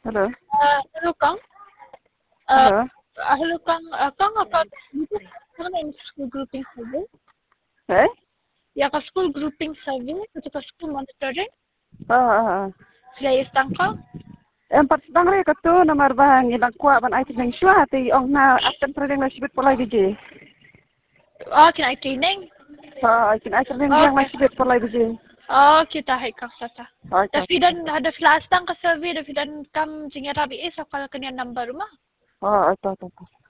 Halo. Hello Kang. Halo. Hello Kang. Kang apa? Kang yang school grouping survey? Eh? Ya ka school grouping survey atau ka school monitoring? Ah. Sila istang Kang? Empat bang re katu nomor bang ilang kuat ban IT nang syua ti ong na aten training na sibit polai biji. Can I training? Kin IT training yang na sibit polai biji. Kita hai Kang sata. Okay. Tapi dan ada last tang ka survey, tapi dan kam jinga rabi sakal kanya number mah. Ito.